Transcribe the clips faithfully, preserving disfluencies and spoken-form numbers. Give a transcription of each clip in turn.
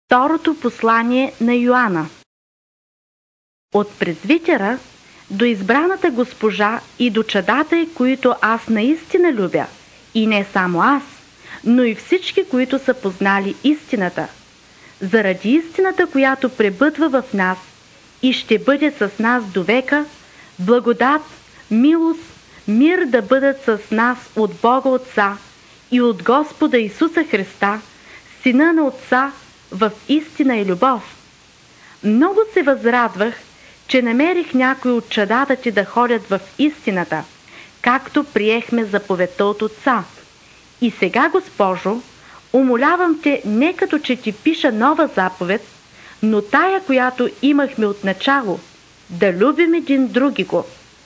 Второто послание на Йоанна. От презвитера до избраната госпожа и до чадата, които аз наистина любя, и не само аз, но и всички, които са познали истината, заради истината, която пребъдва в нас и ще бъде с нас до века, благодат, милост, мир да бъдат с нас от Бога Отца и от Господа Исуса Христа, Сина на Отца, в истина и любов. Много се възрадвах, че намерих някои от чадата ти да ходят в истината, както приехме заповедта от Отца. И сега, Госпожо, умолявам те не като че ти пиша нова заповед, но тая, която имахме от начало, да любим един другиго.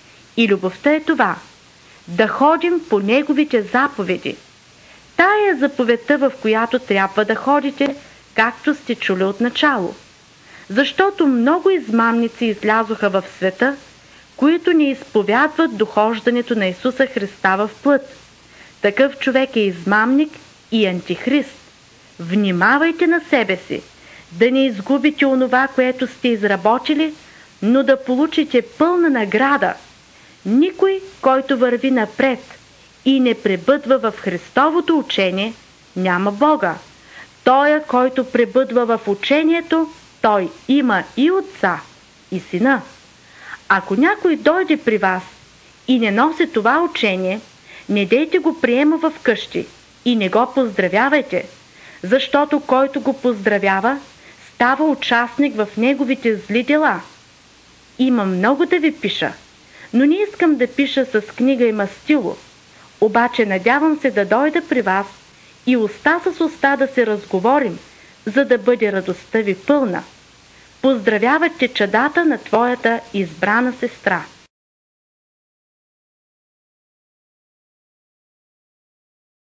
И любовта е това, да ходим по Неговите заповеди. Тая е заповедта, в която трябва да ходите, както сте чули от начало. Защото много измамници излязоха в света, които не изповядват дохождането на Исуса Христа в плът. Такъв човек е измамник и антихрист. Внимавайте на себе си, да не изгубите онова, което сте изработили, но да получите пълна награда. Никой, който върви напред и не пребъдва в Христовото учение, няма Бога. Той, който пребъдва в учението, той има и Отца, и Сина. Ако някой дойде при вас и не носи това учение, не дейте го приема в къщи и не го поздравявайте, защото който го поздравява, става участник в неговите зли дела. Има много да ви пиша, но не искам да пиша с книга и мастило, обаче надявам се да дойда при вас и уста с уста да се разговорим, за да бъде радостта ви пълна. Поздравяват те чадата на твоята избрана сестра.